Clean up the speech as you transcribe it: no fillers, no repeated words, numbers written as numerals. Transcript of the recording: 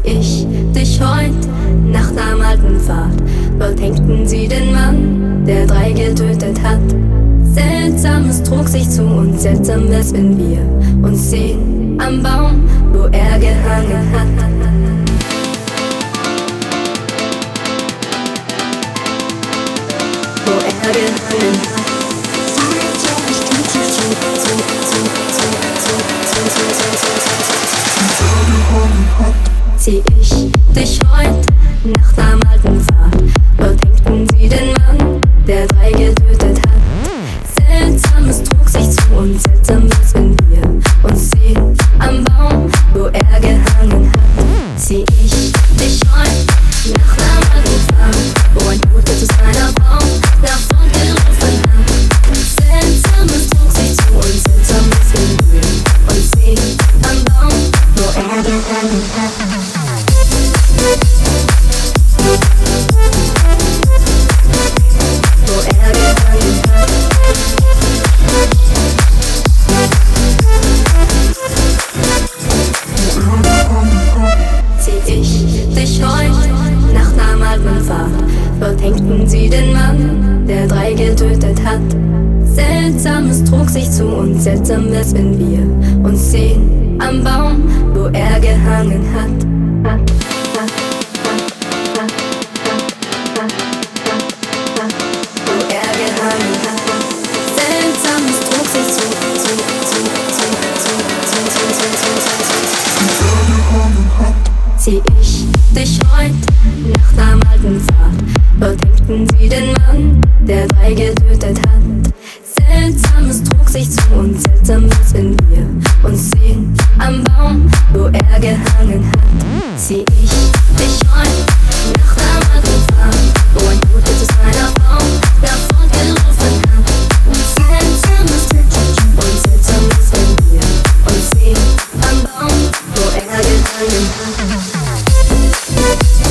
ich dich heut Nacht am alten Pfad. Dort hängten sie den Mann, der 3 getötet hat. Seltsames trug sich zu und seltsam wär's, wenn wir uns sehen am Baum, wo er gehangen hat. Wo er gehangen hat. Zieh ich dich heut Nacht am alten Pfad. Dort hängten sie den Mann, der 3 getötet hat. Seltsames trug sich zu und seltsam wär's, wenn wir uns sehen am Baum, wo er gehangen hat. Zieh ich dich heut Nacht am alten Pfad, wo ein Toter zu seiner Frau davon gerufen hat. Seltsames trug sich zu und seltsam wär's, wenn wir uns sehen am Baum, wo er gehangen hat. Dort hängten sie den Mann, der 3 getötet hat. Seltsames trug sich zu und seltsam wär's, wenn wir uns sehen am Baum, wo er gehangen hat. Wo er gehangen hat. Seltsames trug sich zu. Zieh ich dich heut Nacht am alten Pfad. Dort hängten sie den Mann, der 3 getötet hat. Seltsames trug sich zu und seltsam wär's, wenn wir uns sehen am Baum, wo er gehangen hat. Zieh ich dich heut Nacht am alten Pfad, wo ein Toter zu seiner Frau davon gerufen hat. Seltsames trug sich zu und seltsam wär's, wenn wir uns sehen am Baum, wo er gehangen hat.